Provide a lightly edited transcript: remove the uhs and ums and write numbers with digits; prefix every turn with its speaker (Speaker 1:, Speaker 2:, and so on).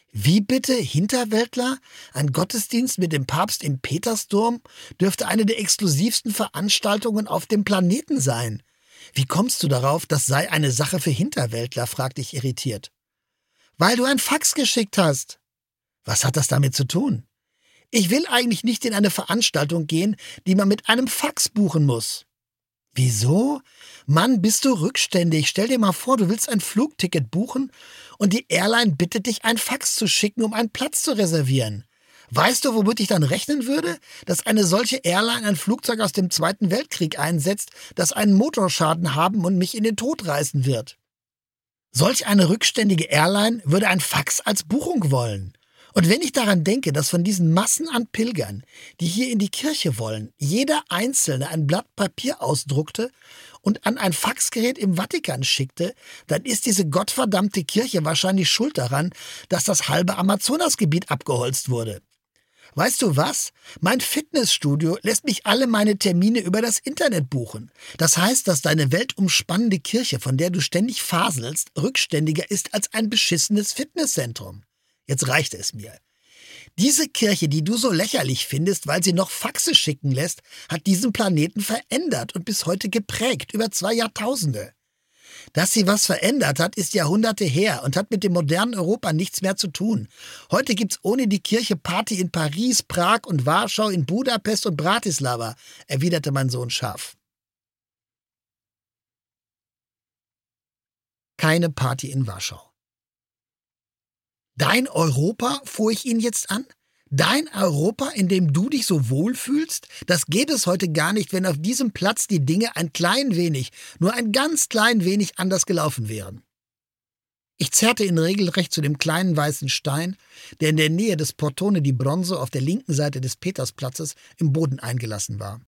Speaker 1: Wie bitte, Hinterwäldler? Ein Gottesdienst mit dem Papst im Petersdom dürfte eine der exklusivsten Veranstaltungen auf dem Planeten sein. Wie kommst du darauf, das sei eine Sache für Hinterwäldler? Fragte ich irritiert. Weil du ein Fax geschickt hast. Was hat das damit zu tun? Ich will eigentlich nicht in eine Veranstaltung gehen, die man mit einem Fax buchen muss. Wieso? Mann, bist du rückständig. Stell dir mal vor, du willst ein Flugticket buchen und die Airline bittet dich, ein Fax zu schicken, um einen Platz zu reservieren. Weißt du, womit ich dann rechnen würde? Dass eine solche Airline ein Flugzeug aus dem Zweiten Weltkrieg einsetzt, das einen Motorschaden haben und mich in den Tod reißen wird. Solch eine rückständige Airline würde ein Fax als Buchung wollen. Und wenn ich daran denke, dass von diesen Massen an Pilgern, die hier in die Kirche wollen, jeder Einzelne ein Blatt Papier ausdruckte und an ein Faxgerät im Vatikan schickte, dann ist diese gottverdammte Kirche wahrscheinlich schuld daran, dass das halbe Amazonasgebiet abgeholzt wurde. Weißt du was? Mein Fitnessstudio lässt mich alle meine Termine über das Internet buchen. Das heißt, dass deine weltumspannende Kirche, von der du ständig faselst, rückständiger ist als ein beschissenes Fitnesszentrum. Jetzt reicht es mir. Diese Kirche, die du so lächerlich findest, weil sie noch Faxe schicken lässt, hat diesen Planeten verändert und bis heute geprägt, über 2 Jahrtausende. Dass sie was verändert hat, ist Jahrhunderte her und hat mit dem modernen Europa nichts mehr zu tun. Heute gibt's ohne die Kirche Party in Paris, Prag und Warschau, in Budapest und Bratislava, erwiderte mein Sohn scharf. Keine Party in Warschau. Dein Europa, fuhr ich ihn jetzt an? Dein Europa, in dem du dich so wohlfühlst? Das geht es heute gar nicht, wenn auf diesem Platz die Dinge ein klein wenig, nur ein ganz klein wenig anders gelaufen wären. Ich zerrte ihn regelrecht zu dem kleinen weißen Stein, der in der Nähe des Portone di Bronzo auf der linken Seite des Petersplatzes im Boden eingelassen war.